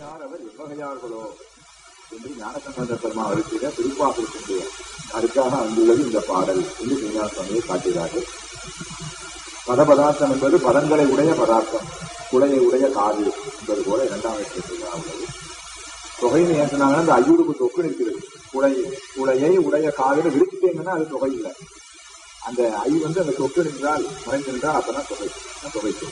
யார் அவர் எவ்வகையார்களோ என்று ஞானசம்பந்த பெருமா அழுத்திட திருப்பாசத்தினுடைய அதுக்காக வந்துள்ளது இந்த பாடல் என்று மீனார் சுவாமியை காட்டுகிறார்கள். பதபதார்த்தம் என்பது பதங்களை உடைய பதார்த்தம், குலையை உடைய காது என்பது போல இரண்டாம் உள்ளது. தொகைன்னு ஏன் சொன்னாங்கன்னா அந்த ஐயூருக்கு தொக்கு இருக்கிறது. குலையை உடைய காதுன்னு விரிச்சிட்டீங்கன்னா அது தொகை இல்லை. அந்த ஐ வந்து அந்த தொக்கு நின்றால் மறைந்திருந்தால் அப்பதான் தொகைக்கு.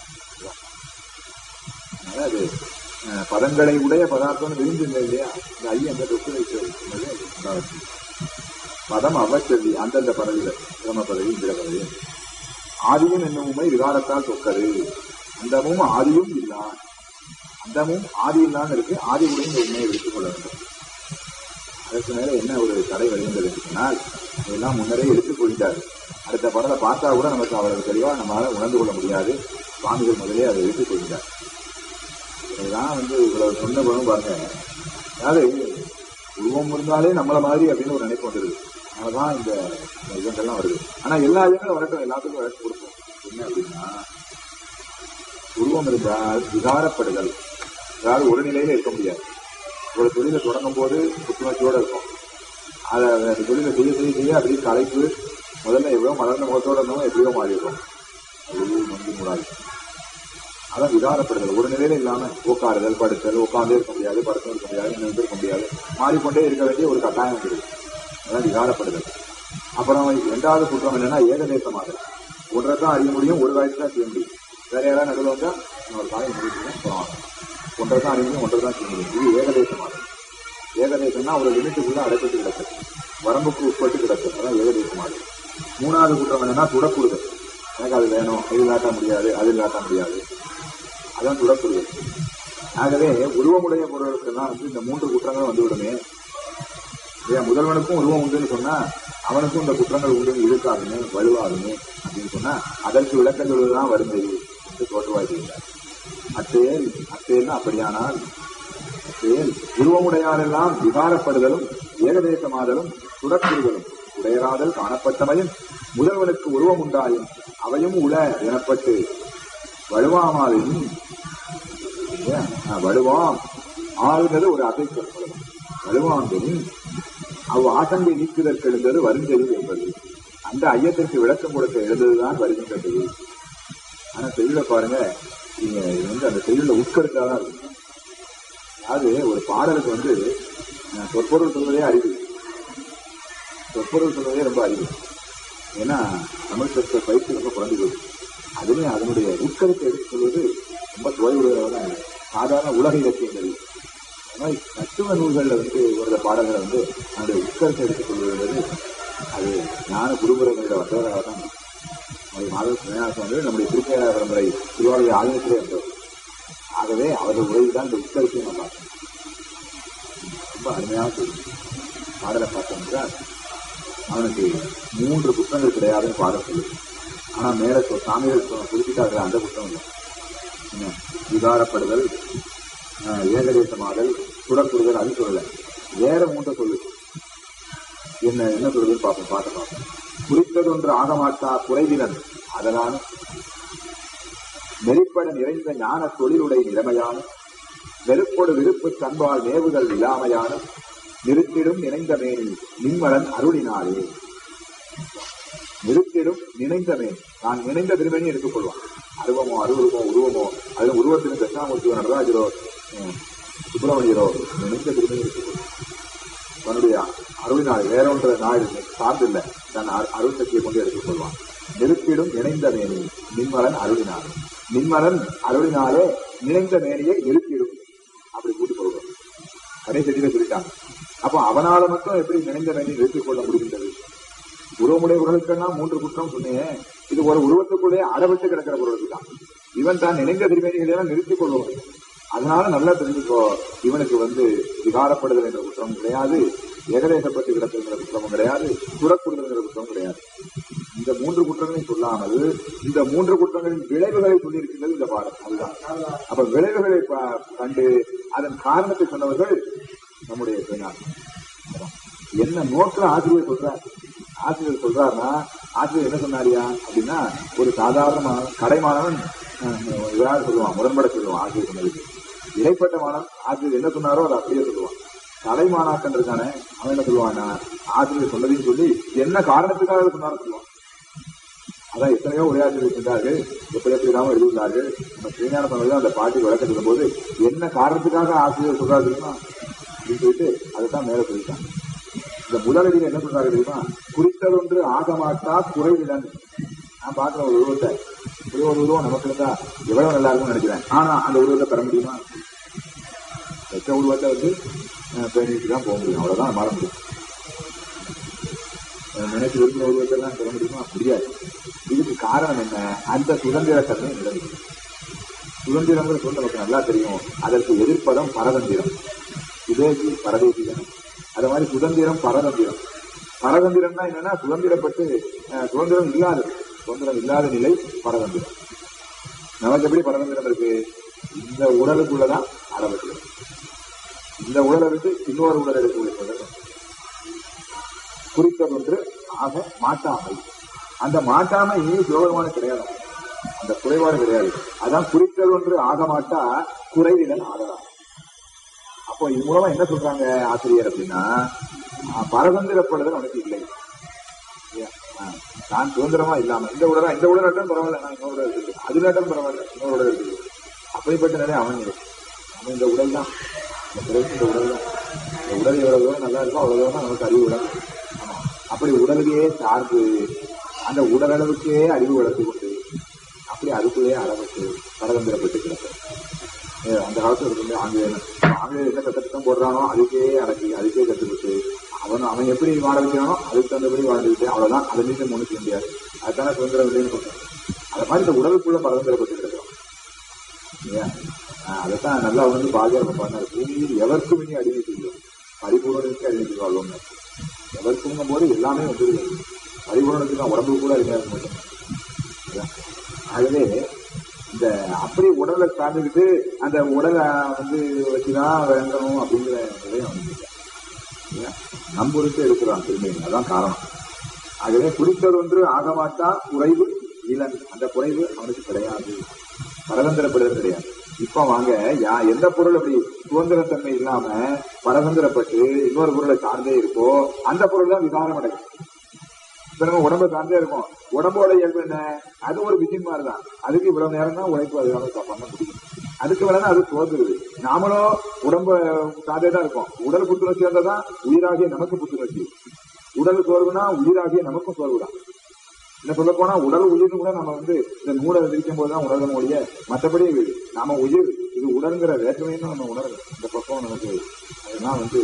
அதனால அது பதங்களை உடைய பதார்த்தம் விரிஞ்சிருந்தது இல்லையா, இந்த ஐ அந்த தொக்கு வைக்கிறது. பதம் அவச்செல்வி அந்தந்த பதவிகள், சிரம பதவி, இந்திர பதவி. ஆதியும் என்னும் உண்மை விகாரத்தால் தொக்கது. அந்தமும் ஆதியும் இல்லா, அந்தமும் ஆதி இல்லான்னு இருக்கு. ஆதி உடைய இந்த உண்மையை எடுத்துக் கொள்ள வேண்டும். அதற்கு மேல என்ன ஒரு தடை வருகின்றது என்று சொன்னால், அதெல்லாம் முன்னரே எடுத்துக் கொள்கிறார். அடுத்த படத்தை பார்த்தா கூட நமக்கு அவ்வளவு தெளிவா நம்மளால உணர்ந்து கொள்ள முடியாது. சுவாமிகள் முதலே அதை எடுத்துக் கொள்கிறார். இதெல்லாம் இவ்வளவு சொன்ன படம் பாருங்க. அதாவது உருவம் இருந்தாலே நம்மள மாதிரி அப்படின்னு ஒரு நினைப்பு வந்துருது. அதனாலதான் இந்த இதெல்லாம் வருது. ஆனா எல்லா இதங்களும் வரட்டும், எல்லாத்துக்கும் வழக்கு கொடுப்போம். என்ன அப்படின்னா, உருவம் இருந்தால் விகாரப்படுதல், அதாவது ஒரு நிலையில இருக்க முடியாது. ஒரு தொழிலை தொடங்கும் போது புத்துணர்ச்சியோட இருக்கும். அதை அந்த தொழிலை செய்ய செய்ய செய்ய அப்படியே கலைப்பு, முதல்ல எவ்வளோ மலர்ந்த முகத்தோட இருந்தவங்க எப்படியோ மாறி இருக்கும். அது மூடாது. அதான் விகாரப்படுதல். ஒரு நிலையில இல்லாம உட்காருதல், படுத்தல், உட்கார்ந்தே இருக்க முடியாது, படுத்தும் இருக்க முடியாது, நின்று இருக்க முடியாது, மாறிக்கொண்டே இருக்க வேண்டிய ஒரு கட்டாயம் வந்துருக்கு. அதான் விகாரப்படுதல். அப்புறம் இரண்டாவது குற்றம் என்னன்னா ஏகதேசமாக. ஒன்றைத்தான் அறிய முடியும், ஒரு காயத்தை தான் செய்ய முடியும். வேற யாராவது நடுவில் வந்தா ஒரு காயம் முடியும். ஒன்றைத்தான் அறிய முடியும், ஒன்றை தான் செய்ய முடியும். இது ஏகதேசமாக. ஏகதேசம்னா ஒரு லிமிட்டுக்குள்ள அடைப்பட்டு கிடக்குது, வரம்புக்கு உட்பட்டு கிடக்குது. அதான் ஏகதேசமாக. மூணாவது குற்றம் என்னன்னா துடக்குறுதல். எனக்கு அது வேணும், இது இல்லாட்ட முடியாது, அது இல்லாட்ட முடியாது. அதான் துடக்குறுதல். ஆகவே உருவமுடைய பொருளுக்கெல்லாம் இந்த மூன்று குற்றங்களும் வந்துவிடுமே. முதல்வனுக்கும் உருவம் உண்டுன்னு சொன்னா அவனுக்கும் இந்த குற்றங்கள் உண்டு, இழுக்காதுமே, வலுவாகுமே அப்படின்னு சொன்னா அதற்கு விளக்கம் சொல்வதுதான் வருந்தை என்று தோற்றுவாய்கிறார். அத்தேல்னா அப்படியானால் உருவமுடையாரெல்லாம் விகாரப்படுதலும் ஏகதேசமாதலும் துடக்குறுதலும் உடையராதல் காணப்பட்டமையும் முதல்வனுக்கு உருவம் உண்டாயும் அவையும் உள எனப்பட்டு வலுவாமாதையும் வலுவாம் ஆளுநது ஒரு அசைக்க வலுவாங்கனின் அவ் ஆசங்கை நீக்குதற்கு எழுந்தது வருந்தது என்பது. அந்த ஐயத்திற்கு விளக்கம் கொடுக்க எழுந்ததுதான் வருகின்றது. ஆனா செய்யுள பாருங்க, நீங்க அந்த செய்யுள உட்கருத்தாதான் இருக்கும். அதாவது ஒரு பாடலுக்கு சொற்பொருள் சொல்வதே அறிவு, சொற்பொருள் சொல்வதே ரொம்ப அறிவு. ஏன்னா தமிழ் சொற்கள் பயிற்சி ரொம்ப குறைந்து போகுது. அதுலேயும் அதனுடைய உட்கருத்தை எடுத்து சொல்வது ரொம்ப துவைவுடையதான். சாதாரண உலக இலக்கியங்கள் அது மாதிரி தத்துவ நூல்கள்ல ஒரு பாடல்களை அதனுடைய உட்கருத்தை எடுத்துக் கொள்வது அது ஞான குருமுறைகளில் வந்தவராக தான். நம்முடைய மாதவ சுவாமிநாதன் நம்முடைய திருப்பேரா பரம்பரை திருவாரூர் ஆலயத்திலே வந்தவர். ஆகவே அவர்கள் உரையில் தான் இந்த உட்கருத்தையும் நம்ம பார்த்தோம். ரொம்ப அருமையாக பாடலை பார்த்தோம் என்றால் அவனுக்கு 3 குற்றங்கள் கிடையாதுன்னு பாடல் சொல்லுது. ஆனா மேல சாமிகள் குறிப்பிட்டார்கள் அந்த குற்றம் இல்லை. விகாரப்படுதல், ஏகதேசமாதல், துடக்குறுதல், அது சொல்லல. வேற 3 சொல்லு. என்ன சொல்லுதுன்னு பார்ப்போம். குறித்ததொன்று ஆகமாட்டா குறைவிலன் அதனால் நெறிப்பட நிறைந்த ஞான தொழிலுடைய நிலைமையான வெறுப்போடு விருப்பு தன்பால் நேவுதல் இல்லாமையான நிறுத்திடும் நினைந்த மேனி நிம்மலன் அருளினாலே. நிறுத்திடும் நினைந்த மேனி, நான் நினைந்த திருமேனி எடுத்துக் கொள்வான். அருவமோ அருவருமோ உருவமோ, அது உருவத்திலும் தட்சிணாமூர்த்தியோ நடராஜரோ சுப்பிரமணியரோ நினைந்த திருமேனி எடுத்துக் கொள்வான். தன்னுடைய அருளினாலே வேறொன்ற நாள் சார்ந்தில்லை, தன் அருள் சக்தியை கொண்டு எடுத்துக் கொள்வான். நிறுத்திடும் நினைந்த மேனி நிம்மலன் அருளினாலே. நிம்மலன் அருளினாலே நினைந்த மேனியை நிறுத்திடும் அப்படி கூட்டிக் கொள்வோம். கடைசெட்டியில சொல்லிட்டாங்க. அப்போ அவனால மட்டும் எப்படி நினைந்த மேனியை நிறுத்திக் கொள்ள முடிகின்றது? உருவமுடையவர்களுக்கெல்லாம் 3 குற்றம் சொன்னேன். இது ஒரு உருவத்துக்குள்ளே அடவிட்டு கிடக்கிற பொருளுக்கு தான். இவன் தான் நினைந்த திருமேனிகளெல்லாம் நிறுத்திக் கொள்வோம். அதனால நல்லா தெரிஞ்சுக்கோ, இவனுக்கு விகாரப்படுதல் என்ற குற்றம் கிடையாது, ஏகதேசப்பட்டு கிடக்குங்கிற குற்றமும் கிடையாது, துறக்குறுதல் குற்றமும் கிடையாது. இந்த 3 குற்றங்களையும் சொல்லாமல் இந்த 3 குற்றங்களின் விளைவுகளை சொல்லியிருக்கின்றது இந்த பாடம். அதுதான். அப்ப விளைவுகளை கண்டு அதன் காரணத்தை சொன்னவர்கள் நம்முடைய என்ன நோக்கில் ஆசிரியர் சொல்றார். ஆசிரியர் சொல்றாருன்னா ஆசிரியர் என்ன சொன்னாரியா அப்படின்னா, ஒரு சாதாரண கடைமானவன் இவராக சொல்லுவான், முரண்பட சொல்லுவான். ஆசிரியர் சொன்னதுக்கு இடைப்பட்ட மாணவன் ஆசிரியர் என்ன சொன்னாரோ அதை அப்படியே சொல்லுவான். தலைமாணாக்கன் இருக்கானே அவன் என்ன சொல்லுவான்னா, ஆசிரியர் சொன்னதையும் சொல்லி என்ன காரணத்துக்காக சொன்னாலும் சொல்லுவான். அதான் எத்தனையோ உரையாற்றி இருக்கின்றார்கள், எப்படி எப்படி இல்லாமல் எழுதியுள்ளார்கள். நம்ம ஸ்ரீஞான சம்பந்தர் அந்த பாட்டி விளக்க சொல்லும் போது என்ன காரணத்துக்காக ஆசிரியர் சொல்றாரு தெரியுமா அப்படின்னு சொல்லிட்டு அதைத்தான் மேல சொல்லிட்டாங்க. இந்த முதலடியில் என்ன சொல்றாரு தெரியுமா, குறித்ததொன்று ஆகமாட்டா குறைவிடன். நான் பார்க்கிற ஒரு உருவத்தை, ஒரு உருவம் நமக்கு இருந்தா எவ்வளவு நல்லா இருக்கும்னு நினைக்கிறேன். ஆனா அந்த உருவத்தை பெற முடியுமா? எச்ச உருவத்தை வந்து பேணிட்டு தான் போக முடியும், அவ்வளவுதான் மாற முடியும். நினைச்சு இருக்கிற உருவத்தை எல்லாம் பெற முடியுமா? முடியாது. இதுக்கு காரணம் என்ன? அந்த சுதந்திர தன்மை நிலவு. சுதந்திரங்கிற சொல் நமக்கு நல்லா தெரியும். அதற்கு எதிர்ப்பதம் பரதந்திரம், சுதேசி பரதேசிதம். அது மாதிரி சுதந்திரம் பரதந்திரம். பரதந்திரம்னா என்னன்னா சுதந்திரப்பட்டு சுதந்திரம் இல்லாத நிலை பரதந்திரம். நமக்கு எப்படி பரதந்திரம் இருக்கு? இந்த உடலுக்குள்ளதான் அளவு, இந்த உடலை விட்டு இன்னொரு உடல் எடுக்கக்கூடிய சுதந்திரம். குறித்ததொன்று ஆக மாட்டாமை. அந்த மாட்டாமை சிவபெருமான கிடையாது, அந்த குறைபாடு கிடையாது. அதான் குறித்ததொன்று ஆக மாட்டா குறைவிடன் ஆகலாம். அப்போ இது மூலமா என்ன சொல்றாங்க ஆசிரியர் அப்படின்னா, பரதந்திரப்படுதல் அவனுக்கு இல்லை. நான் சுதந்திரமா இல்லாம இந்த உடல் நட்டம் பரவாயில்ல, நான் இன்னொரு உடல் இருக்கு, அது நட்டம் பரவாயில்ல, இன்னொரு உடல் இருக்கு. அப்படிப்பட்ட நிலை அவன் இந்த உடல் தான், இந்த உடல் தான். இந்த உடல் எவ்வளவு தூரம் நல்லா இருக்கும் அவ்வளவு தூரம் நமக்கு அறிவு உடல். அப்படி உடலுக்கே சார்ந்து அந்த உடலளவுக்கே அறிவு வளர்த்து கொண்டு அப்படி அதுக்குள்ளே அளவுக்கு பரதந்திரப்பட்டு கிடக்கும். அந்த காலத்துல இருக்கு ஆங்கிலேயர் என்ன கட்டத்திட்டம் போடுறானோ அதுக்கே அடக்கி அதுக்கே கற்றுக்கிட்டு அவன் எப்படி வாழ வைக்கிறானோ அதுக்கு தகுந்தபடி வாழ்ந்துக்கிட்டு அவ்வளவுதான். அதை மீது ஒண்ணு செய்ய முடியாது. அதுதானே சுதந்திரம் இல்லைன்னு சொல்றேன். அது மாதிரி இந்த உடலுக்குள்ள பரதந்திரப்பட்டு கிடக்கும். அதைத்தான் நல்லா வந்து பாஜக பண்ணாரு. பூமியில் எவருக்கும் இனி அடிமை செய்யும், பரிபூர்ணத்துக்கு அடிமை செய்வாள். எவருக்குங்கும் போது எல்லாமே வந்துருது. பரிபூர்ணத்துக்கு தான் உடம்பு கூட அடிமையாக இருக்க மாட்டேன். ஆகவே இந்த அப்படி உடலை சார்ந்துக்கிட்டு அந்த உடலை வந்து வச்சுதான் வேண்டணும் அப்படிங்கிற நிலையம் வந்துருக்க நம்புறுத்து எடுக்கிறான் திரும்பி. அதான் காரணம். ஆகவே குறித்ததொன்று ஆகமாட்டா குறைவு இளன். அந்த குறைவு அவனுக்கு கிடையாது, பரதந்திரப்படுதல் கிடையாது. இப்ப வாங்க எந்த பொருள் அப்படி சுதந்திரத்தன்மை இல்லாம பரதந்திரப்பட்டு இன்னொரு பொருளை சார்ந்தே இருக்கோ அந்த பொருள் தான் விகாரம் அடையும். நம்ம உடம்பை சார்ந்தே இருக்கும். உடம்போட இயல்பு என்ன? அது ஒரு விஜயம் மாதிரிதான். அதுக்கு இவ்வளவு நேரம் தான் உழைப்பு அதனால பண்ண முடியும். அதுக்கு வேணா அது சோர்ந்துருது. நாமளும் உடம்ப சார்ந்தே தான் இருக்கும். உடல் புத்துணர்ச்சி வந்ததான் உயிராகிய நமக்கு புத்துணர்ச்சி. உடல் சோர்வுனா உயிராகிய நமக்கும் சோர்வுதான். என்ன சொல்ல போனா உடல் உயிர்னு கூட நம்ம வந்து இந்த நூலை விரிக்கும் போதுதான் உணர்ந்த முடிய, மற்றபடி நாம உயிர் இது உடல்ங்கிற வேற்றுமைன்னு நம்ம உணர்றோம். இந்த பக்கம் நமக்கு அதெல்லாம் வந்து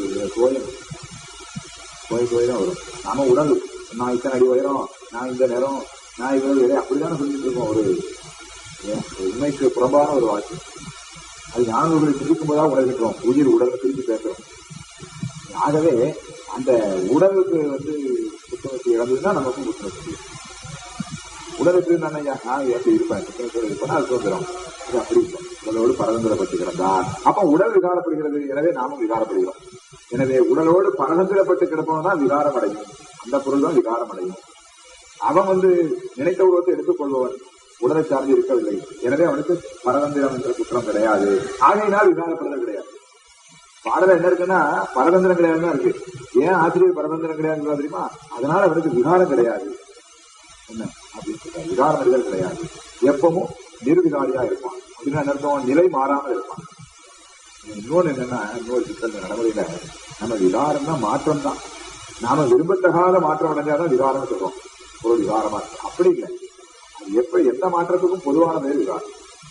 கோயில் தான் வரும். நாம உடல், நான் இத்தனை அடி உயரம், நான் இந்த நேரம், நான் இவ்வளவு அப்படித்தானே சொல்லிட்டு இருக்கோம். ஒரு உண்மைக்கு புறம்பான ஒரு வாக்கு. அது ஞானங்களை திருக்கும் போதா உணர்கின்றோம். உயிர் உடல் திருப்பி பேசுறோம். ஆகவே அந்த உடலுக்கு வந்து புத்துணர்ச்சி இழந்ததுன்னா நமக்கும் புத்துணர்ச்சி. உடலுக்கு நான் எப்படி இருப்பேன், புத்துணர்ச்சியோடு இருப்பேன்னா அது சுதந்திரம். அது அப்படி இருக்கும். உடலோடு பரதந்திரப்பட்டு கிடந்தால் அப்ப உடல் விகாரப்படுகிறது. எனவே நாமும் விகாரப்படுகிறோம். எனவே உடலோடு பரதந்திரப்பட்டு கிடப்பவன் தான் விகாரம் அடையும். அந்த பொருள் தான் விகாரம் அடையும். அவன் வந்து நினைத்த உருவத்தை எடுத்துக் கொள்பவன் உடலை சார்ந்து இருக்கவில்லை. எனவே அவனுக்கு பரதந்திரம் என்ற குற்றம் கிடையாது. ஆகையினால் விகாரப்படுதல் கிடையாது. பாடல என்ன இருக்குன்னா பரதந்திரம் கிடையாதுதான் இருக்கு. ஏன் ஆசிரியர் பரதந்திரம் கிடையாது தெரியுமா? அதனால அவனுக்கு விகாரம் கிடையாது. என்ன அப்படின்னு சொல்றாரு? விகாரம் அடைதல் கிடையாது. எப்பவும் நிர்விகாரியா இருப்பான். அப்படின்னா அர்த்தம் நிலை மாறாமல் இருப்பான். இன்னொன்னு என்னன்னா, இன்னொரு சிக்கல் நடைமுறையில நம்ம விகாரம்னா மாற்றம் தான். நாம விரும்பத்தகாத மாற்றம் அடைஞ்சாதான் விகாரம் சொல்றோம். ஒரு விகாரமா இருக்கு. அப்படி இல்லை. அது எப்ப எந்த மாற்றத்துக்கும் பொதுவான பேர் விகாரம்.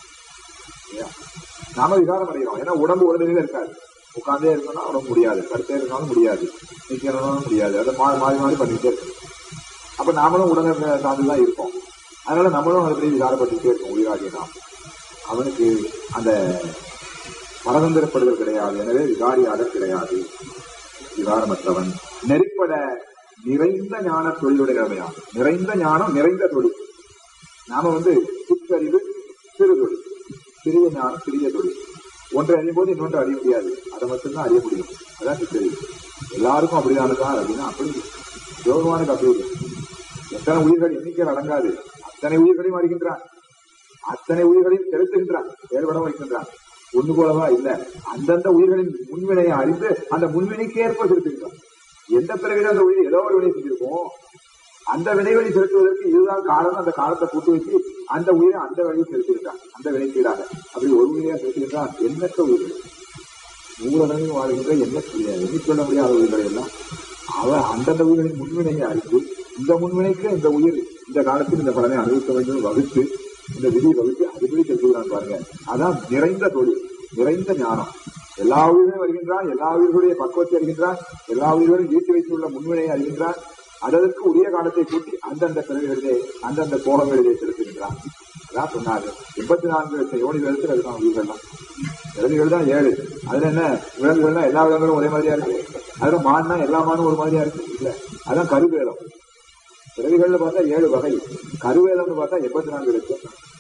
நாம விகாரம் அடைகிறோம். ஏன்னா உடம்பு ஒரு நிலையில இருக்காது. உட்கார்ந்தே இருக்கணும்னா உடம்பு முடியாது, படுத்தே இருந்தாலும் முடியாது, நிக்கணும்னாலும் முடியாது. அதை மாறி மாறி பண்ணிக்கிட்டே இருக்கணும். அப்ப நாமளும் உடலை சார்ந்துதான் இருக்கோம். அதனால நம்மளும் அதுபடி விகாரப்பட்டுக்கிட்டே இருக்கோம். உயிராகிய நாம் அவனுக்கு அந்த பரதந்திரப்படுதல் கிடையாது. எனவே விகாரியாளர் கிடையாது. விகாரமற்றவன் நெறிப்பட நிறைந்த ஞான தொழிலுடைய நிலைமையாகும். நிறைந்த ஞானம் நிறைந்த தொழில். நாம வந்து சிற்றறிவு சிறு தொழில், சிறிய ஞானம் சிறிய தொழில். ஒன்றை அறியும் போது இன்னொன்று அறிய முடியாது. அதை மட்டும்தான் அறிய முடியும். அதான் சிற்றறிவு. எல்லாருக்கும் அப்படிதானதான் அப்படின்னா அப்படி யோகமானுக்கு அப்படி இல்லை. எத்தனை உயிர்கள் எண்ணிக்கையில் அடங்காது. அத்தனை உயிர்களையும் அறிகின்றான். அத்தனை உயிர்களையும் செலுத்துகின்றான். செயல்பட வைக்கின்றான். ஒண்ணு போலவா இல்ல. அந்தந்த உயிர்களின் முன்வினையை அறிந்து அந்த முன்வினைக்கு ஏற்ப செலுத்திருக்கான். எந்த பிறவில அந்த உயிர் ஏதோ ஒரு வினை செஞ்சிருக்கும், அந்த வினைவழி செலுத்துவதற்கு இதுதான் காரணம். அந்த காலத்தை கூட்டு வச்சு அந்த உயிரை அந்த வழியை செலுத்திருக்கான், அந்த வினைக்கீடாக. அப்படி ஒரு உயிரையா செலுத்திருக்கான். எண்ணற்ற உயிர்கள், ஊரடங்கு வாழ்கின்ற எண்ணி சொல்ல முடியாத உயிர்களை எல்லாம் அவன் அந்தந்த உயிர்களின் முன்வினையை அறிந்து இந்த முன்வினைக்கு இந்த உயிர் இந்த காலத்தில் இந்த பலனை அனுபவிக்க வேண்டும் வகுத்து இந்த விதியை வகுத்து அதுபடி செலுத்துகிறான் பாருங்க. அதான் நிறைந்த தொழில், நிறைந்த ஞானம். எல்லா உயிர்களும் வருகின்றான், எல்லா உயிர்களுடைய பக்குவத்தை அறிகின்றான், எல்லா உயிர்களும் ஈட்டி வைத்துள்ள முன்வினையை அறிகின்றான். அதற்கு உரிய காலத்தை கூட்டி அந்தந்த பிறவிகளிலே அந்தந்த கோலங்களிலே செலுத்துகின்றான். அதான் சொன்னாரு 84 லட்சம் யோனிகளுக்கு அதுதான் உயிர்கள்லாம். விலங்குகள் தான் 7. அதுல என்ன விலங்குகள்னா எல்லா விலங்குகளும் ஒரே மாதிரியா இருக்கு. அதுல மான்னா எல்லா மானும் ஒரு மாதிரியா இருக்கு இல்ல. அதான் கருவேலம். பிறவிகள்னு பார்த்தா 7 வகை, கருவேலம்னு பார்த்தா 84 லட்சம்.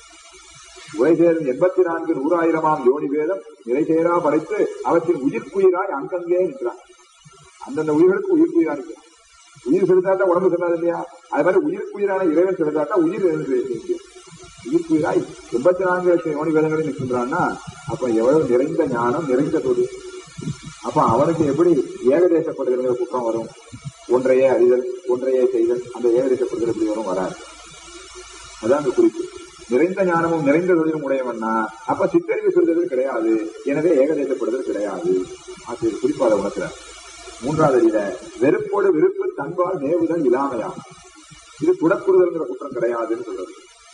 உரைசேரும் 84 100,000 யோனி வேதம் நிறைசேரா படைத்து அவற்றின் உயிர்க்குயிராய் அங்கங்கே நிற்கிறான். அந்தந்த உயிர்களுக்கு உயிர்க்குயிரா இருக்கிறான். உயிர் செலுத்தாட்டா உடம்பு செல்லாது இல்லையா? அது மாதிரி உயிர்க்குயிரான இறைவன் செலுத்தாட்டா உயிர் உயிர்க்குயிராய் 84 லட்சம் யோனி வேதங்களில் நிற்கின்றான்னா அப்ப எவ்வளவு நிறைந்த ஞானம், நிறைந்த தொழில். அப்ப அவனுக்கு எப்படி ஏகதேசப்படுகிற குற்றம் வரும்? ஒன்றையே அறிதல், ஒன்றையே செய்தல், அந்த ஏகதேசப்படுதல் எப்படி வரும்? வராது. அதான் அந்த குறிப்பு. நிறைந்த ஞானமும் நிறைந்த தொழிலும் உடையவன்னா அப்ப சித்தறிவு சொல்றது கிடையாது, எனவே ஏகதேசப்படுதல் கிடையாது. ஆசிரியர் குறிப்பாக உணர்கிறார். 3வது அடியில வெறுப்போடு விருப்பு தன்பால் நேவுதல் இல்லாமையாம். இது துடக்குறுதல்ங்கிற குற்றம் கிடையாதுன்னு சொல்றது.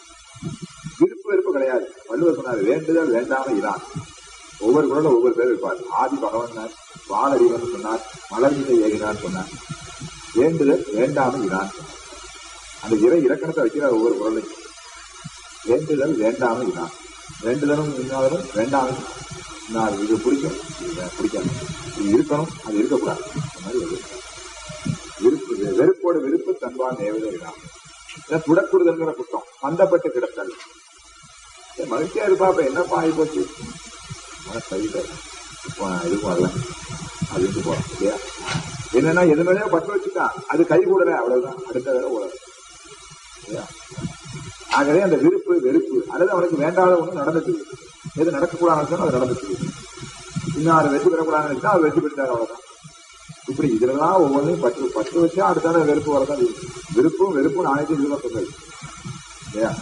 விருப்பு வெறுப்பு கிடையாது. வள்ளுவர் சொன்னார் வேண்டுதல் வேண்டாம இதான். ஒவ்வொரு குரலும் ஒவ்வொரு பேர் இருப்பார். ஆதி பகவன் வாழறிவன் சொன்னார், மலர்மிசை ஏறினார் சொன்னார். வேண்டுதல் வேண்டாம இதான். அந்த இலக்கணத்தை வைக்கிறார் ஒவ்வொரு குரலையும். வேண்டுதல் வேண்டாம இதான். வேண்டுதலும் இன்னாலும் வேண்டாமல் இது பிடிக்கும், இது பிடிக்காது, இது இருக்கணும், அது இருக்கக்கூடாது. அந்த மாதிரி விருப்பு வெறுப்போடு விருப்பு தன்பால் நேவுதல் இதான். துடக்குறுதல்ங்கிற குற்றம், பந்தப்பட்டு கிடத்தல். மகிழ்ச்சியா இருப்பா, அப்ப என்னப்பா ஆகி போச்சு சரியில்லை, இப்போ இதுக்கும் வரல அது போறோம் இல்லையா? என்னன்னா எது மேலேயோ பட்டு வச்சுட்டான், அது கை கூடல, அவ்வளவுதான், அடுத்த வேலை ஓடல இல்லையா? ஆகவே அந்த விருப்பு வெறுப்பு அல்லது அவனுக்கு வேண்டாத ஒண்ணு நடந்துச்சு, எது நடக்கக்கூடாதுன்னு அது நடந்துச்சு. இன்னும் அதை வெற்றி பெறக்கூடாதுன்னு நினைச்சா அவர் வெற்றி பெற்றார், அவ்வளவுதான். இப்படி இதெல்லாம் ஒவ்வொன்றையும் பட்டு வச்சா அடுத்தால வெறுப்பு வரதான். விருப்பும் வெறுப்பும் நாளைக்கு சொல்லுங்கள் இல்லையா?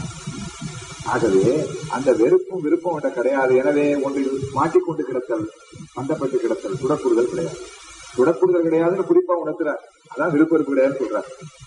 ஆகவே அந்த வெறுப்பும் விருப்பம் அவன்கிட்ட கிடையாது. எனவே ஒன்றில் மாட்டிக்கொண்டு கிடத்தல், பந்தப்பட்டு கிடத்தல், துடக்குறுதல் கிடையாது. துடக்குறுதல் கிடையாதுன்னு குறிப்பா உணர்த்துறார். அதான் விருப்ப வெறுப்பு கிடையாதுன்னு சொல்றார்.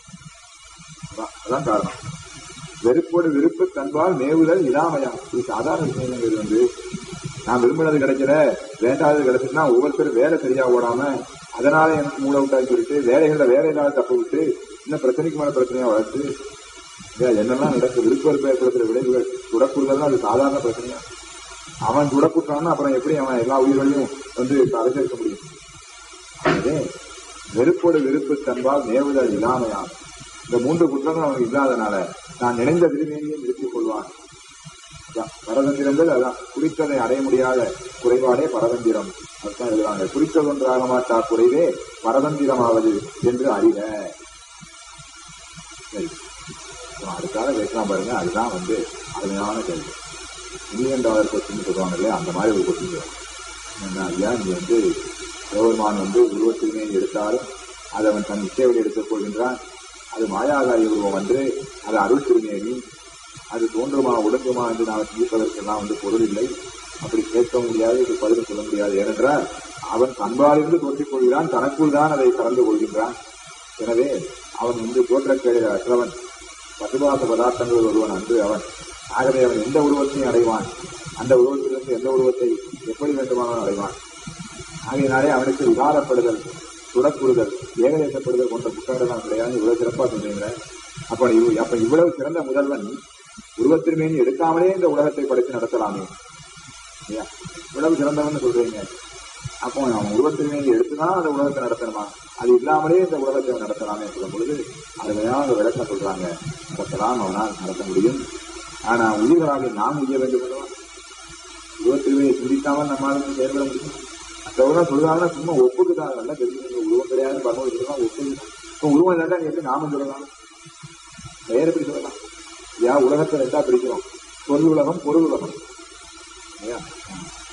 அதான் காரணம். வெறுப்போடு விருப்பு தன்பால் மேவுதல் இதாமயம். இது சாதாரண விஷயங்கள். நான் விரும்பினது கிடைக்கல, வேண்டாதது கிடைச்சுன்னா ஒவ்வொருத்தரும் வேலை சரியா ஓடாம அதனால எனக்கு மூளை விட்டான்னு சொல்லிட்டு வேலைகள்ல வேலை இல்லாத தப்பு விட்டு இன்னும் பிரச்சனைக்கு மேல பிரச்சனையா வளர்த்து என்னெல்லாம் நடக்கு. விருப்ப வெறுப்பு ஏற்படுத்துற விளைவுகள் துடக்குறுதல் அது சாதாரண பிரச்சனையா. அவன் துடக்குற்றான்னா அப்புறம் எப்படி அவன் எல்லா உயிர்களையும் அரசேற்க முடியும்? ஆகவே வெறுப்போடு விருப்பு தன்பால் நேவுதல் இல்லாமையாம். இந்த 3 குற்றங்கள் அவனுக்கு இல்லாதனால நான் நினைந்த திருமேனியை நிறுத்திக் கொள்வான். பரதந்திரங்கள் அதான் குறித்ததை அடைய முடியாத குறைபாடே பரதந்திரம். அதுதான் எழுதுவாங்க, குறித்தது ஒன்றாக மாட்டா குறைவே பரதந்திரமாவது என்று அறிக. சரி, அதுக்காக பேசலாம் பாருங்க. அதுதான் அருமையான கேள்வி. $1,000,000 கொஸ்டின் சொல்லுவாங்க இல்லையா, அந்த மாதிரி ஒரு கொஸ்டின். என்ன ஐயா, நீ சிவபெருமான் உருவத்தினை எடுத்தாலும் அதை அவன் தன் இச்சையோடு எடுத்துக் கொள்கின்றான். அது மாயாகாரி உருவம் அது அருள் திருமேனி, அது தோன்றுமா ஒடுங்குமா என்று நான் சிந்திப்பதற்கெல்லாம் பொருள் இல்லை. அப்படி கேட்க முடியாது, இது பதில் சொல்ல முடியாது. ஏனென்றால் அவன் தன்பாலிருந்து தோற்றிக் கொள்கிறான், தனக்குள் தான் அதை கலந்து கொள்கின்றான். எனவே அவன் தோற்றக்கேடு அற்றவன், பசுபாச பதார்த்தங்கள் ஒருவன் அன்று அவன். ஆகவே அவன் எந்த உருவத்தையும் அடைவான், அந்த உருவத்திலிருந்து எந்த உருவத்தை எப்படி வேண்டுமானாலும் அடைவான். ஆகையினாலே அவனுக்கு விகாரப்படுதல், துடக்குறுதல், ஏகதேசப்படுதல் போன்ற புத்தகங்கள் கிடையாது. இவ்வளவு சிறப்பா சொல்றீங்க. அப்ப இவ்வளவு சிறந்த முதல்வன் உருவத்திற்மேனி எடுக்காமலே இந்த உலகத்தை படைத்து நடத்தலாமே. இவ்வளவு சிறந்தவன் சொல்றீங்க, அப்போ அவன் உருவத்திற்மேனி எடுத்துதான் அந்த உலகத்தை நடத்தணுமா? அது இல்லாமலே இந்த உலகத்தை நடத்தலாமே சொல்லும் பொழுது அருமையான விளக்கம் சொல்றாங்க. நடத்தலாம், அவனால் நடத்த முடியும். ஆனா உயிர்களாக நாம் உய்ய வேண்டும் அல்லவா? உருவத்திற்மேனி சிந்திக்காமல் நம்மளால செயல்பட முடியும். மற்றவர்கள் சொல்றாங்கன்னா சும்மா ஒப்புக்குதான், நல்லா தெரிஞ்சுங்க. உருவம் கிடையாது பகவான் சொல்லலாம், ஒப்புக்குதான். இப்போ உருவம் இல்லாட்டா நீ எப்படி நாமம் சொல்லலாம்? பெயர் எப்படி சொல்லலாம்? உலகத்தை 2ஆ பிரிக்கிறோம், பொருள் உலகம், பொருள் உலகம்.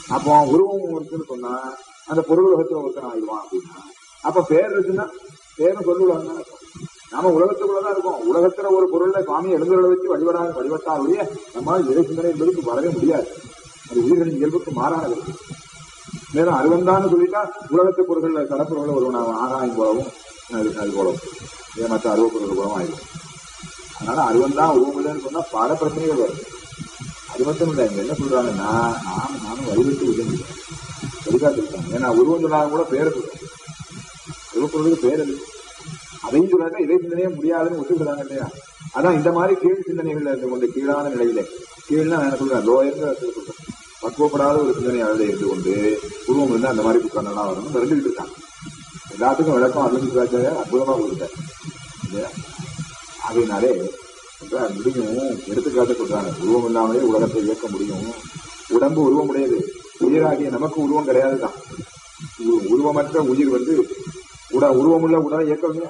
அப்போ உருவம் இருக்குன்னு சொன்னா அந்த பொருள் உலகத்துல ஒருத்தன் ஆயிடுவான் அப்படின்னா, அப்ப பேர் இருக்குன்னா பேரும் சொல்லுவாங்க. நாம உலகத்துக்குள்ளதான் இருக்கோம். உலகத்துல ஒரு பொருளை சுவாமி எழுந்துகளை வச்சு வழிபட்டாலுடைய நம்மால் இறை சிந்தனை என்பதற்கு வரவே முடியாது. அது உயிர்களின் இயல்புக்கு மாறானது. மேலும் அருவந்தான்னு சொல்லிட்டா உலகத்து பொருள்கள் கடப்பொருள் ஒரு ஆகாயம் போலவும் அது போலவும் மற்ற அருவ பொருள் போலவும் ஆயிடும். அதனால அருவந்தான் உருவம் இல்லைன்னு சொன்னா பல பிரச்சனைகள் வரும். அது மட்டும் இல்லை, இங்க என்ன சொல்றாங்கன்னா நானும் வழிபட்டு உதவி வழிகாட்டிருக்காங்க. ஏன்னா உருவம் சொன்னாலும் கூட பேரை சொல்றாங்க. உருவப்பொருளுக்கு பேர் அது அதையும் சொல்லாட்டா இதை சிந்தனையே முடியாதுன்னு ஒத்துக்கிறாங்க இல்லையா? அதான் இந்த மாதிரி கீழ் சிந்தனைகள்ல இருந்து கொண்டு கீழான நிலையில கீழ்னா என்ன சொல்றேன், லோயர்னு சொல்றேன், பக்குவப்படாத ஒரு சிந்தனையாளர்ல இருந்து கொண்டு உருவம் இருந்து அந்த மாதிரி புத்தகங்கள்லாம் வரணும் விளைஞ்சுக்கிட்டு இருக்காங்க. எல்லாத்துக்கும் விளக்கம் அருள் அற்புதமா கொடுத்தாரு இல்லையா? ஆகையினாலே முடியும். எடுத்துக்காட்டு சொல்றாங்க, உருவம் இல்லாமலே உலகத்தை இயக்க முடியும். உடம்பு உருவம் உடையது, உயிராகிய நமக்கு உருவம் கிடையாதுதான். உருவமற்ற உயிர் உருவமுள்ள உடலை இயக்கவில்லை.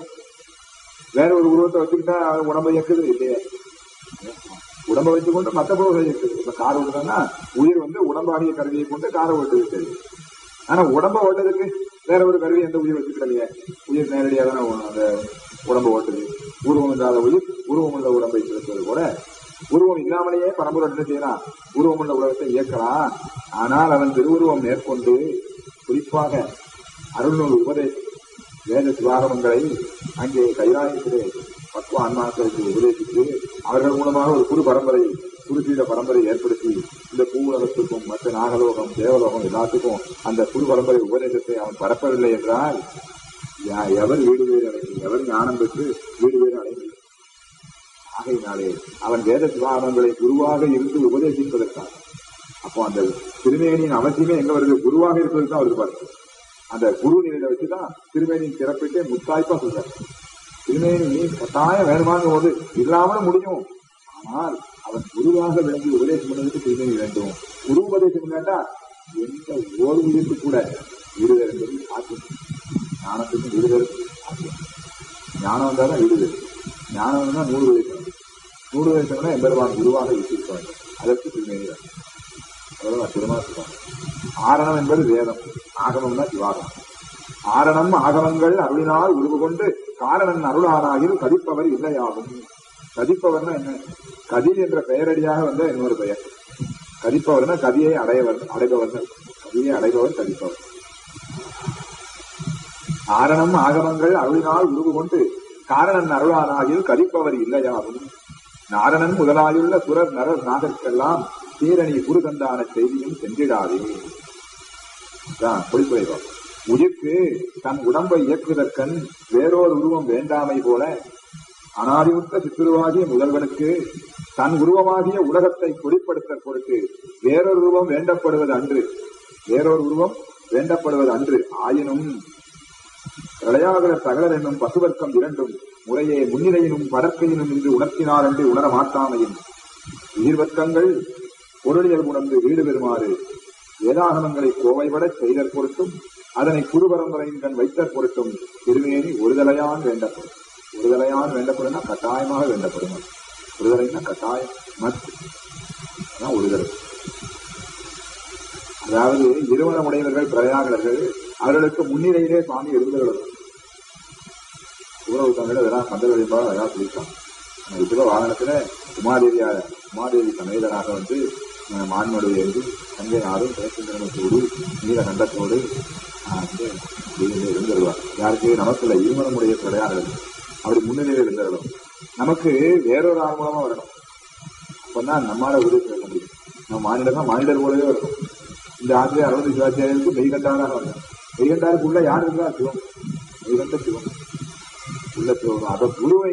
வேற ஒரு உருவத்தை வச்சுக்கிட்டா உடம்பை இயக்குது இல்லையே. உடம்பை வச்சுக்கொண்டு மற்ற பொருளை இயக்குது. இப்ப கார் ஓட்டுறாங்கன்னா உயிர் உடம்பாகிய கருவியை கொண்டு காரை ஓட்டுது. ஆனா உடம்பை ஓட்டுறதுக்கு வேற ஒரு கருவி எந்த உயிர் வச்சுக்கிட்டலையே. உயிர் நேரடியாக தான் அந்த உடம்பை ஓட்டுது. உருவம் இல்லாத உயிர் உருவம் உள்ள உடம்பை செலுத்துவது கூட உருவம் இல்லாமலேயே பரம்பரை என்ன செய்யலாம், உருவம் உள்ள உலகத்தை இயக்கலாம். ஆனால் அவன் திருவுருவம் மேற்கொண்டு குறிப்பாக அருள்நூல் உபதேசம் வேத சிவாகமங்களை அங்கே கைலாயத்திலே பக்குவ ஆன்மாக்களுக்கு உபதேசித்து அவர்கள் மூலமாக ஒரு குருசீட பரம்பரை ஏற்படுத்தி இந்த பூவுலகத்துக்கும் மற்ற நாகலோகம் தேவலோகம் எல்லாத்துக்கும் அந்த குரு பரம்பரை உபதேசத்தை அவன் பரப்பவில்லை என்றால் எவர் வீடு வேறு அடையும், எவர் ஞானம் பெற்று வீடு வேறு அடையும். ஆகையினாலே அவன் வேத சிவாகமங்களை குருவாக இருந்து உபதேசிப்பதற்காக. அப்போ அந்த திருமேனியின் அவசியமே எங்க வருது, குருவாக இருப்பதற்கு தான் வருது பாருங்க. அந்த குரு நிலையில வச்சுதான் திருமேனியின் சிறப்பிட்டே முத்தாய்ப்பா சொல்றாரு. திருமேனி கட்டாயம் வேணுமாங்கும் போது இல்லாமலும் முடியும். ஆனால் அவன் குருவாக விளங்கி உபதேசம் பண்ணதுக்கு திருமேனி வேண்டும். குரு உபதேசம் கேட்டா எந்த ஓர் உயிருக்கு கூட விடுதல் என்பது சாத்தியம். ஞானத்துக்கும் விடுதல் சாத்தியம். ஞானம் வந்தாதான் விடுதல். ஞானம் வந்தா நூறு உபதேசம்னா எம்பெருமான் குருவாக விசிக்க வேண்டும். அதற்கு திருமேனி வேண்டும். அவ்வளவுதான் திருமா சொல்றாங்க. ஆரணம் என்பது வேதம், ஆகமம்னா சிவாகம். ஆரணம் ஆகமங்கள் அருளினால் உருவு கொண்டு காரணன் அருளானாயில் கதிப்பவர் இல்லையாகும். கதிப்பவர்னா என்ன? கதி என்ற பெயரடியாக வந்த இன்னொரு பெயர். கதிப்பவர்னா கதியை அடைபவர். கதியை அடைபவர் கதிப்பவர். ஆரணம் ஆகமங்கள் அருளினால் உருவு கொண்டு காரணன் அருளானாயில் கதிப்பவர் இல்லையாகும். நாரணன் முதலாயுள்ள சுரர் நரர் நாகற்கெல்லாம் சீரணி குருகந்தான செய்தியும் சென்றிடாதே. பொழிப்புரைவா உயிர்க்கு தன் உடம்பை இயக்குதற்கண் வேறோர் உருவம் வேண்டாமை போல அனாதிமுத்த சித்துருவாகிய முதல்வனுக்கு தன் உருவமாகிய உலகத்தை பொறிப்படுத்த பொருட்டு வேறொரு உருவம் வேண்டப்படுவது அன்று. ஆயினும் பிரளயாகர சகலர் என்னும் பசுவர்க்கம் இரண்டும் முறையே முன்னிலையினும் படற்கையினும் இன்று உணர்த்தினார் என்று உணர மாட்டாமையும் உயிர்வர்க்கங்கள் பொருளியல் உணர்ந்து வீடு பெறுமாறு வேதாகமங்களை கோவைபட செய்தற் பொருட்டும் அதனை குரு பரம்பரையின் கண் வைத்தற் பொருட்டும் திருமேனி ஒருதலையான் வேண்டப்படும். ஒருதலையான் வேண்டப்படும்னா கட்டாயமாக வேண்டப்படும். ஒருதலைன்னா கட்டாயம் மத் ஒருதலை. அதாவது இருவனமுடையவர்கள் பிரயாகர்கள் அவர்களுக்கு முன்னிலையிலே சுவாமி எழுந்துள்ளது. உறவு தமிழ இதெல்லாம் கந்த வழிபாடு அழகா சொல்லியிருக்காங்க. இப்ப வாகனத்துல உமாதேவி சமேதனாக மான்மடுவை எழுதி தங்கை ஆறும் பேசுகிறோடு நீல கண்டத்தோடு இருந்துருவார். யாருக்கு? நமக்குள்ள இருமனமுடைய பிரயாகர்கள் அப்படி முன்னிலையில் இருந்துடணும். நமக்கு வேறொரு ஆள் மூலமா வரணும். அப்பதான் நம்மளால உதவி செய்ய முடியும். நம்ம மானிடர் போலவே வரணும். இந்த ஆசிரியர் அரவிந்த் சிவாச்சாரியருக்கு மெய்கண்டாராக வரணும். மெய்கண்டாருக்குள்ள யார் இருந்தா சிவம், மெய்கண்ட சிவம் உள்ள சிவம். அத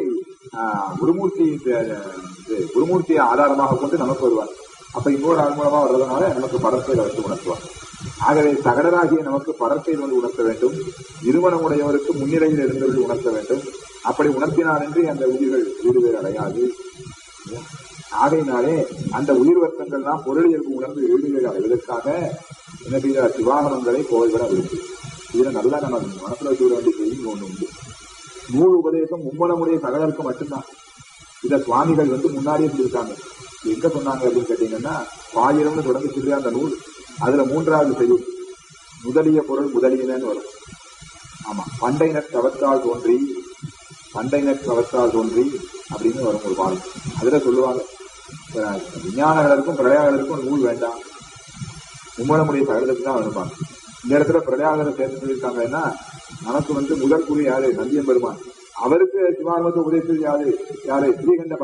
குருமூர்த்தியை ஆதாரமாக கொண்டு நமக்கு வருவார். அப்ப இன்னொரு ஆள் மூலமா வர்றதுனால நமக்கு படற்கையில உணர்த்துவார். ஆகவே சகடராகிய நமக்கு படற்கையில் உணர்த்த வேண்டும். இருமனமுடையவருக்கு முன்னிலையில் இருந்தவர்கள் உணர்த்த வேண்டும். அப்படி உணர்த்தினார் என்று அந்த உயிர்கள் வீடு வேறு அடையாது. ஆகையினாலே அந்த உயிர் வர்க்கங்கள் தான் பொருளியல்பு உணர்ந்து வீடு வேறு அடைவதற்காக என்ன செய்ய சிவாகமங்களை கோவைவிட விரும்பு. இதுல நல்லா நம்ம மனசுல வச்சு விட வேண்டிய செய்தி ஒண்ணு உண்டு. நூல் உபதேசம் மும்மனமுடைய சகலருக்கு மட்டும்தான். இத சுவாமிகள் முன்னாடியே சொல்லியிருக்காங்க. எங்க சொன்னாங்க அப்படின்னு கேட்டீங்கன்னா, 1000 தொடங்கி சொல்லி அந்த நூல் அதுல மூன்றாவது செய்யுள் முதலிய பொருள் முதலியனன்னு வரும். ஆமா, பண்டையினர் தவத்தால் தோன்றி அப்படின்னு வரும் ஒரு பாடம். அதுல சொல்லுவாங்க, விஞ்ஞானங்களுக்கும் பிரளயாளருக்கும் நூல் வேண்டாம், மும்மலமுடைய சகலத்துக்கு தான் வருவாங்க. இந்த இடத்துல பிரளயாளரை சேர்த்து சொல்லியிருக்காங்கன்னா, நமக்கு முதல் குரு யாரு? நந்தியம் பெருமான். அவருக்கு சிவாகமத்தை உபதேசித்தது யாரு? ஸ்ரீகண்ட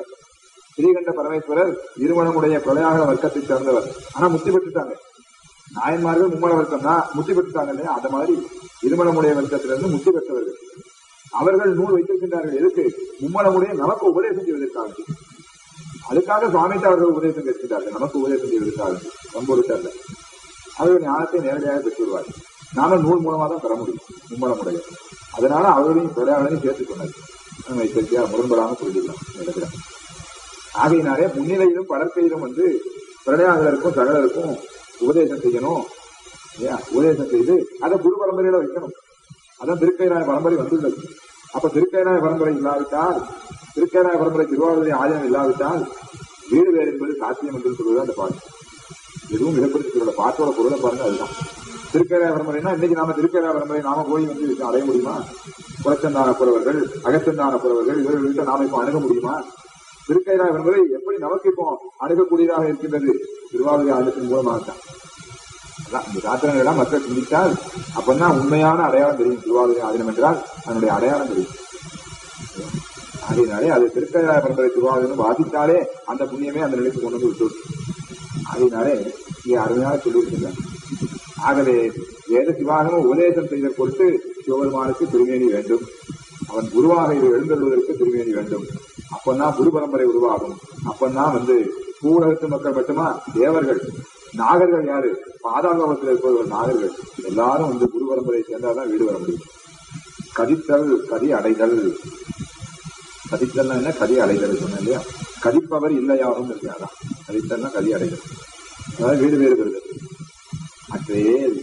பரமேஸ்வரர் இருமணமுடைய பிரளயாக வர்க்கத்தை சேர்ந்தவர். ஆனா முத்தி பெற்றுட்டாங்க. நாயன்மார்கள் மும்மல வர்க்கம்னா முத்தி பெற்றுட்டாங்க இல்லையா? அந்த மாதிரி இருமணமுடைய வர்க்கத்திலிருந்து முத்தி பெற்றவர்கள் அவர்கள் நூல் வைத்திருக்கின்றார்கள். எதுக்கு? மும்மலமுடைய நமக்கு உபதேசம் செய்வதற்காக. அதுக்காக சுவாமிக்கு அவர்கள் உபதேசம் கேட்கிறார்கள், நமக்கு உபதேசம் செய்வதற்காக. நம்பொருட்டல்ல, அவர்கள் ஞானத்தை நேரடியாக பெற்றுள்வார். நாம நூல் மூலமா தான் பெற முடியும் மும்மலமுடைய. அதனால அவர்களையும் பிரளயாகளையும் சேர்த்து சொன்னார். நம்ம எச்சரிக்கையா முரண்படாமல் புரிஞ்சுக்கலாம் நினைக்கிறேன். ஆகையினாலே முன்னிலையிலும் படற்கையிலும் பிரளயாகருக்கும் சகலருக்கும் உபதேசம் செய்யணும். உபதேசம் செய்து அதை குரு பரம்பரையில வைக்கணும். அதான் திருக்கைலாய பரம்பரை வந்துள்ளது. அப்ப திருக்கைலாய பரம்பரை இல்லாவிட்டால், திருக்கைலாய பரம்பரை திருவாரூரை ஆலயம் இல்லாவிட்டால் வீடு வேறு என்பது சாத்தியம் என்று சொல்வது அந்த பாட்டு. எதுவும் மிகப்பெரிய சொல்ல பாட்டோட பொருளை பாருங்க. அதுதான் திருக்கைலாய பரம்பரைனா. இன்னைக்கு நாம திருக்கைலாய பரம்பரை நாம போய் அடைய முடியுமா? புறச்சந்தான புறவர்கள், அகச்சந்தான புறவர்கள் இவர்கள்கிட்ட நாம இப்போ அணுக முடியுமா? திருக்கைலாய பரம்பரை எப்படி நமக்கு இப்போ அணுகக்கூடியதாக இருக்கின்றது? திருவாரூரை ஆலயத்தின் மூலமாகத்தான். இந்த சாத்திரங்கள் எல்லாம் மக்கள் சிந்தித்தால் அப்பதான் உண்மையான அடையாளம் தெரியும். திருவாரூரை ஆதீனம் என்றால் அதனுடைய அடையாளம் தெரியும். அதனாலே அது திருக்கைலாய பரம்பரை திருவாரூரை வாசித்தாலே அந்த புண்ணியமே அந்த நிலைக்கு கொண்டு வந்து விட்டு. அதனாலே இங்கே அருமையாக சொல்லியிருக்கின்றார். ஆகவே வேத சிவாகமும் உபதேசம் செய்த பொறுத்து சிவபெருமானுக்கு திருமேனி வேண்டும். அவன் குருவாக எழுந்தருவதற்கு திருமேனி வேண்டும். அப்பந்தான் குரு பரம்பரை உருவாகும். அப்பந்தான் பூலகத்து மக்கள் மட்டுமா? தேவர்கள், நாகர்கள் யாரு? பாதாளத்தில் இருப்பவர்கள் நாகர்கள் எல்லாரும் குரு பரம்பரையை சேர்ந்தால்தான் வீடு வர முடியும். கதித்தல், கதி அடைதல். கதித்தல்னா என்ன? கதி அடைதல் சொன்ன இல்லையா? கதிப்பவர் இல்லையாகும் இருக்காதான். கதித்தல்னா கதி அடைதல், அதாவது வீடு வேறு பெறுதல். அற்றேல்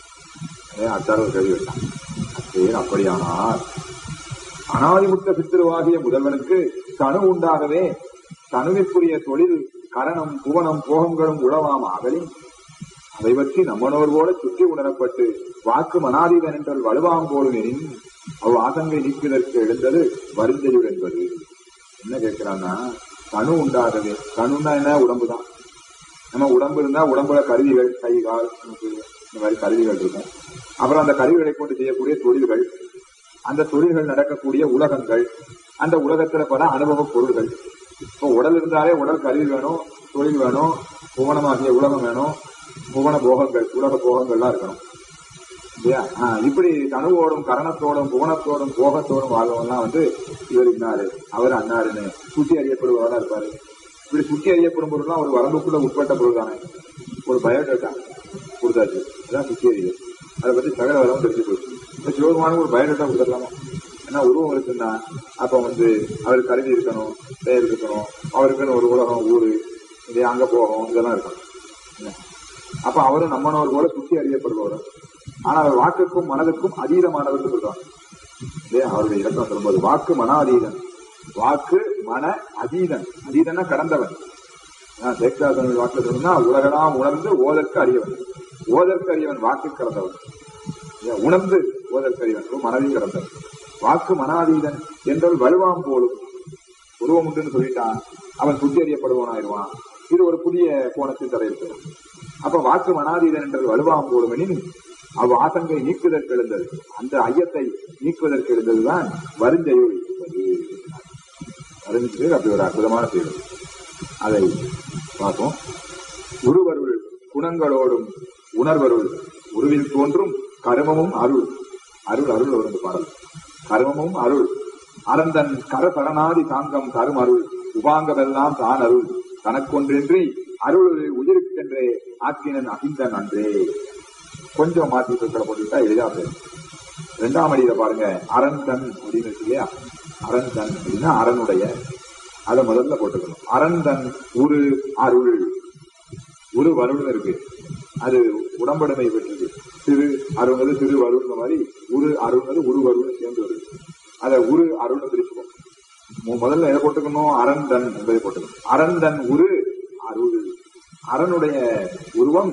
அச்சாரர் கல்வி விட்டான். அற்றேல் அப்படியானால் அனாதிமுத்த சித்திருவாகிய முதல்வனுக்கு தனு உண்டாகவே தனுவிற்குரிய தொழில் கரணம் புவனம் போகங்களும் உழவாம் ஆகலின் அதை பற்றி நம்மனோர் போல சுற்றி உணரப்பட்டு வாக்கு மனாதீதன் என்றால் வலுவாம் போலும் எனின் அவ் ஆசங்கை நீக்குவதற்கு எழுந்தது வருந்தையுள் என்பது. என்ன கேட்கிறான்னா, தனு உண்டாகவே. தனுன்னா என்ன? உடம்புதான். நம்ம உடம்பு இருந்தா உடம்புல கருவிகள், கை கால், இந்த மாதிரி கருவிகள் இருக்கும். அப்புறம் அந்த கருவிகளை கொண்டு செய்யக்கூடிய தொழில்கள், அந்த தொழில்கள் நடக்கக்கூடிய உலகங்கள், அந்த உலகத்துல பல அனுபவ பொருள்கள். இப்போ உடல் இருந்தாலே உடல் கருவி வேணும், தொழில் வேணும், புவனமாகிய உலகம் வேணும், புவன போகங்கள், உலக போகங்கள்லாம் இருக்கணும் இல்லையா? இப்படி கனவோடும் கரணத்தோடும் புவனத்தோடும் போகத்தோடும் வாழ்வெல்லாம் இவர் இன்னாரு அவர் அன்னாருன்னு சுட்டி அறியப்படுவதா இருப்பாரு. இப்படி சுட்டி அறியப்படும் பொருள்லாம் ஒரு வரம்புக்குள்ள உட்பட்ட பொருள் தானே. ஒரு பயோடேட்டா கொடுத்தாச்சு, அதான் சுட்டி அறிவு. அதை பத்தி சகல வரவும் தெரிஞ்சு போச்சு. இப்ப சிவபெருமானுக்கு ஒரு பயோடேட்டா கொடுத்துடலாமா? ஏன்னா உருவம் இருக்குன்னா அப்ப அவருக்கு கருவி இருக்கணும், பெயர் இருக்கணும், அவருக்குன்னு ஒரு உலகம், ஊரு, இது அங்க போகும், இதெல்லாம் இருக்கணும். அப்ப அவரும் நம்மனவர் போல சுற்றி அறியப்படுபவர். ஆனா அவர் வாக்குக்கும் மனதுக்கும் அதீதமானவர் சொல்றாங்க. அவருடைய இலக்கம் சொல்லும்போது வாக்கு மன அதீதன், வாக்கு மன அதீதன். அதீதன்னா கடந்தவன். சேக்ஷாதன் வாக்கு சொல்லணும்னா உலகெல்லாம் உணர்ந்து ஓதற்கு அறியவன். ஓதற்கு அறியவன் வாக்கு கடந்தவன். உணர்ந்து ஓதற்கு அறிவன் மனதையும் கடந்தவன். வாக்கு மனாதீதன் என்றால் வலுவாம் போலும். உருவம் உண்டுன்னு சொல்லிட்டான், அவன் சுற்றி அறியப்படுவானாயிருவான். இது ஒரு புதிய கோணத்தில் தர இருக்கிறான். அப்ப வாக்கு மனாதீதன் என்றால் வலுவாம் போலும் எனின் அவ் ஆசங்கை நீக்குவதற்கு எழுந்தது, அந்த ஐயத்தை நீக்குவதற்கு எழுந்ததுதான் வருஞ்செயுள். வருஞ்செயுள் அப்படி ஒரு அற்புதமான செயல். அதை பார்ப்போம். உருவருள் குணங்களோடும் உணர்வருள் உருவில் தோன்றும் கருமமும் அருள். அருள் அருள் ஒரு பாடல். கருமமும் அருள் அறந்தன் கரசரணாதி சாங்கம் தரும் அருள் உபாங்கமெல்லாம் தான் அருள் தனக்கொன்றின்றி அருள் உயிருக்கென்றே ஆக்கினன் அகிந்தன் அன்றே. கொஞ்சம் மாற்றி சொற்களை போட்டுக்கிட்டா எளிதா போயிடும். இரண்டாம் அடியில பாருங்க, அரண்தன் அப்படின்னு இருக்கு இல்லையா? அரண்தன் அப்படின்னா அரணுடைய, அதை முதல்ல போட்டுக்கணும். அரண்தன் உரு அருள், உரு வருள்னு இருக்கு, அது உடம்படுமை பெற்றது. திரு அருள்வது திரு வருள்ன மாதிரி உரு அருள்வது உரு வருள்னு சேர்ந்து வருது. அதை உரு அருள்னு பிரிச்சுக்கணும். முதல்ல எதை போட்டுக்கணும்? அரண்தன் என்பதை போட்டுக்கணும். அரண்தன் உரு அருள், அரணுடைய உருவம்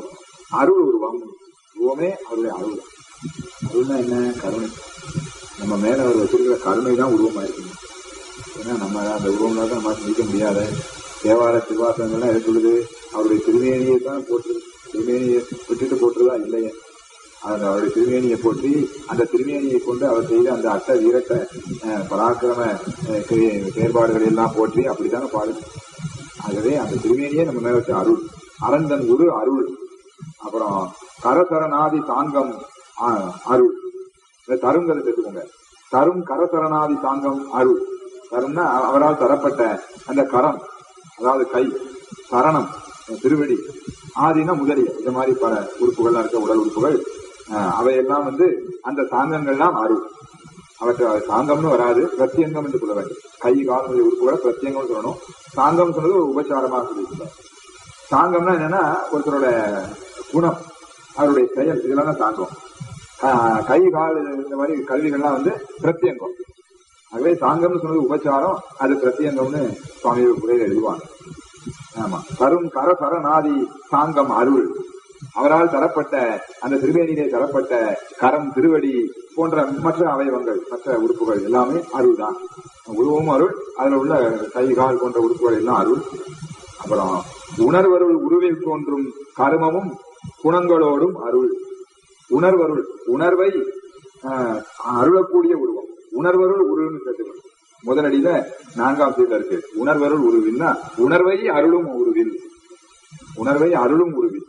அருள் உருவம். உருவமே அவருடைய அருள். அருள்னா என்ன? கருணை. நம்ம மேல அவர் வச்சிருக்கிற கருணை தான் உருவமா இருக்குங்க. ஏன்னா நம்ம அந்த உருவம்னா தான் நம்ம சிந்திக்க முடியாத தேவார திருவாசகங்கள்லாம் எது சொல்லுது? அவருடைய திருமேனியை தான் போட்டு, திருமேனியை விட்டுட்டு போட்டுருதா இல்லையே. அவருடைய திருமேனியை போற்றி அந்த திருமேனியை கொண்டு அவர் செய்த அந்த அட்ட வீரட்ட பராக்கிரம செயற்பாடுகளை எல்லாம் போற்றி அப்படித்தானே பாடு. ஆகவே அந்த திருமேனியே நம்ம மேல வச்ச அருள். அரந்தன் குரு அருள். அப்புறம் கரசரணாதி சாங்கம் அருள். தருங்கிறது சேர்த்துக்கோங்க. தரும் கரசரணாதி சாங்கம் அருள். தரும்னா அவரால் தரப்பட்ட அந்த கரம், அதாவது கை, சரணம் திருவடி, ஆதினா முதலிய இந்த மாதிரி பல உறுப்புகள் இருக்க உடல் உறுப்புகள், அவையெல்லாம் அந்த சாங்கங்கள்லாம் அருள். அவற்றை சாங்கம்னு வராது, பிரத்யங்கம் என்று சொல்ல வேண்டும். கை கால் உறுப்புகளை பிரத்யங்கம் சொல்லணும். சாங்கம் சொன்னது ஒரு உபச்சாரமாக சொல்லியிருந்தார். சாங்கம்னா என்னன்னா ஒருத்தரோட குணம், அவருடைய செயல், இதெல்லாம் தான் சாங்கம். கை கால் இந்த மாதிரி கல்விகள்லாம் பிரத்யங்கம். ஆகவே சாங்கம்னு சொன்னது உபச்சாரம், அது பிரத்யங்கம்னு சுவாமி புதையில எழுதுவாங்க. ஆமா. தரும் கரசரணாதி சாங்கம் அருள். அவரால் தரப்பட்ட அந்த திருவேணியிலே தரப்பட்ட கரம், திருவடி போன்ற மற்ற அவயவங்கள், மற்ற உறுப்புகள் எல்லாமே அருள் தான். உருவமும் அருள், அதுல உள்ள கை கால் போன்ற உறுப்புகள் எல்லாம் அருள். அப்புறம் உணர்வருள் உருவில் தோன்றும் கருமமும் குணங்களோடும் அருள். உணர்வருள், உணர்வை அருளக்கூடிய உருவம். உணர்வருள் உருவன்னு சேர்த்துக்கணும். முதலடியில 4ஆம் சீர்ல இருக்கு. உணர்வருள் உருவில்னா உணர்வை அருளும் உருவில். உணர்வை அருளும் உருவில்.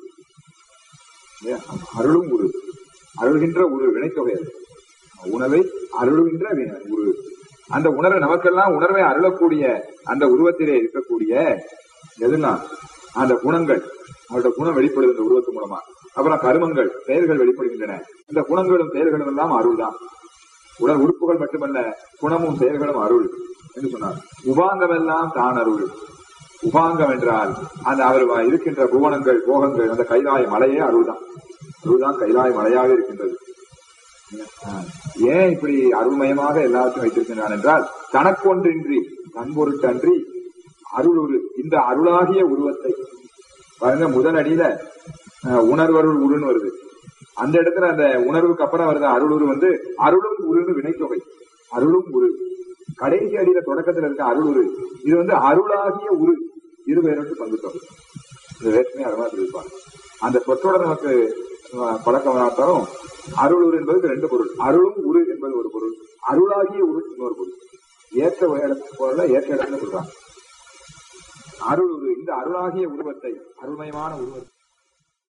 அருளும் உரு, அருள்கின்ற உரு வினைத்தொகை. உணர்வை அருளுகின்ற உரு. அந்த உணர்வை நமக்கெல்லாம் உணர்வை அருளக்கூடிய அந்த உருவத்திலே இருக்கக்கூடிய எதுனா அந்த குணங்கள், அவருடைய குணம் வெளிப்படுது இந்த உருவத்து மூலமா. அப்புறம் கருமங்கள், செயல்கள் வெளிப்படுகின்றன. இந்த குணங்களும் செயல்களும் எல்லாம் அருள் தான். உடல் உறுப்புகள் மட்டுமல்ல, குணமும் செயல்களும் அருள் என்று சொன்னார். உபாங்கம் எல்லாம் தான் அருள். உபாங்கம் என்றால் அந்த அவர் இருக்கின்ற புவனங்கள், போகங்கள், அந்த கைலாய மலையே அருள் தான். அருள் தான் கைலாய மலையாக இருக்கின்றது. ஏன் இப்படி அருள்மயமாக எல்லாத்தையும் வைத்திருக்கின்றான் என்றால், தனக்கொன்றின்றி தன்பொருட்டு அன்றி அருள் உரு, இந்த அருளாகிய உருவத்தை பாருங்க. முதல் அடியில உணர்வருள் உருன்னு வருது. அந்த இடத்துல அந்த உணர்வுக்கு அப்புறம் வருது அருள் உரு. அருளும் உருன்னு வினைத்தொகை. அருளும் உரு. கடைசி அடியில தொடக்கத்துல இருக்க அருள் உரு, இது அருளாகிய உரு, இருவேறு பங்கு தொகை. இது வேற்றுமையா அருமா சொல்லியிருப்பாங்க. அந்த சொற்றோட நமக்கு பழக்கமானாலும் அருள் உரு என்பது 2 பொருள். அருளும் உரு என்பது ஒரு பொருள், அருளாகிய உரு இன்னொரு பொருள். ஏற்ற இடத்துல ஏற்ற இடத்துல சொல்றாங்க. அருள் உரு, இந்த அருளாகிய உருவத்தை, அருள்மயமான உருவத்தை